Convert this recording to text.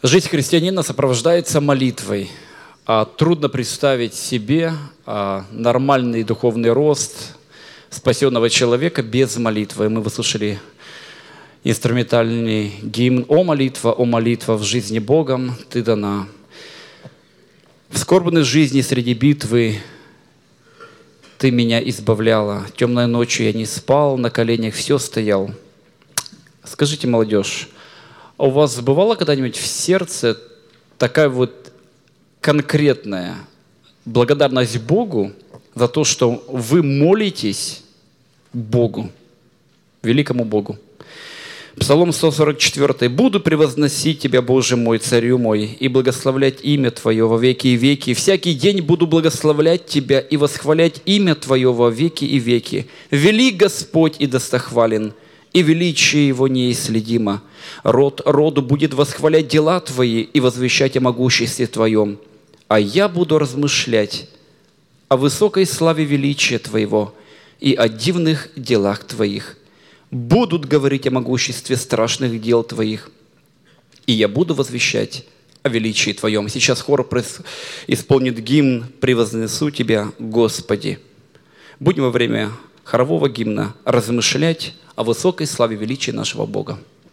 Жизнь христианина сопровождается молитвой. Трудно представить себе нормальный духовный рост спасенного человека без молитвы. Мы выслушали инструментальный гимн «О молитва в жизни Богом Ты дана». В скорбной жизни среди битвы Ты меня избавляла. Темной ночью я не спал, на коленях все стоял. Скажите, молодежь, а у вас бывало когда-нибудь в сердце такая вот конкретная благодарность Богу за то, что вы молитесь Богу, великому Богу? Псалом 144. «Буду превозносить Тебя, Боже мой, Царю мой, и благословлять имя Твое во веки и веки. Всякий день буду благословлять Тебя и восхвалять имя Твое во веки и веки. Велик Господь и достохвален, и величие Его неисследимо. Род роду будет восхвалять дела Твои и возвещать о могуществе Твоем. А я буду размышлять о высокой славе величия Твоего и о дивных делах Твоих. Будут говорить о могуществе страшных дел Твоих, и я буду возвещать о величии Твоем». Сейчас хор исполнит гимн «Превознесу Тебя, Господи». Будем во время хорового гимна размышлять о высокой славе величия нашего Бога.